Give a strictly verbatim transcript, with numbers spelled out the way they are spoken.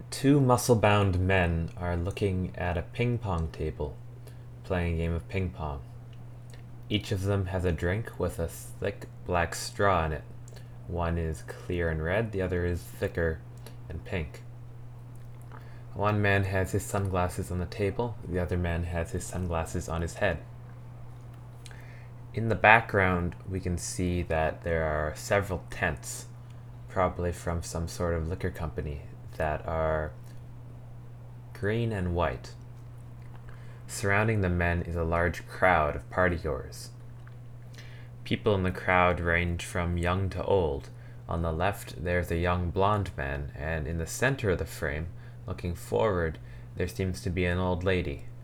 Two muscle-bound men are looking at a ping pong table, playing a game of ping pong. Each of them has a drink with a thick black straw in it. One is clear and red, the other is thicker and pink. One man has his sunglasses on the table, the other man has his sunglasses on his head. In the background, we can see that there are several tents, probably from some sort of liquor company, that are green and white. Surrounding the men is a large crowd of partygoers. People in the crowd range from young to old. On the left, there's a young blonde man, and in the center of the frame, looking forward, there seems to be an old lady.